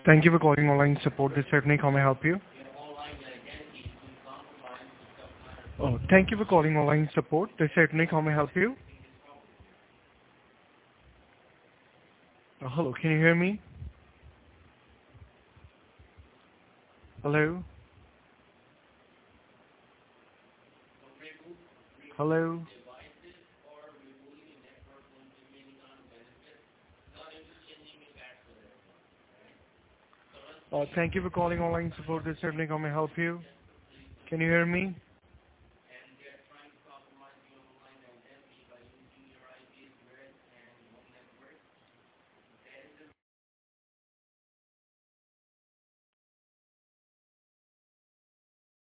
Thank you for calling online support. This is Nick. How may I help you? Oh, thank you for calling online support. This is Nick. How may I help you? Hello, can you hear me? Hello? Hello? Thank you for calling online support. This is Nick. How may I help you? Can you hear me?